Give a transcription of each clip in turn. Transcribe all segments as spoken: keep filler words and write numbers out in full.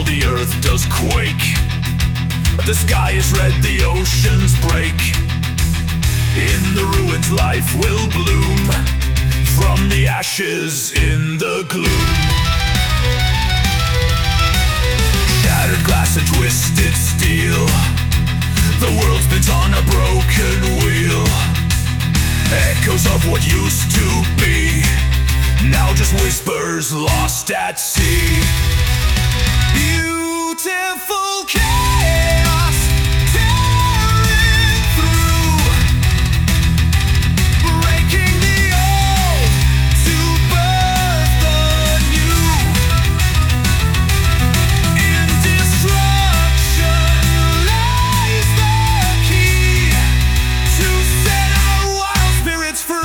the earth does quake. The sky is red, the oceans break. In the ruins life will bloom, from the ashes in the gloom. Shattered glass and twisted steel, the world spins on a broken wheel. Echoes of what used to be, now just whispers lost at sea. Beautiful chaos tearing through, breaking the old to birth the new. In destruction lies the key to set our wild spirits free.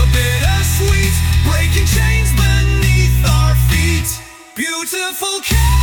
Beautiful cat.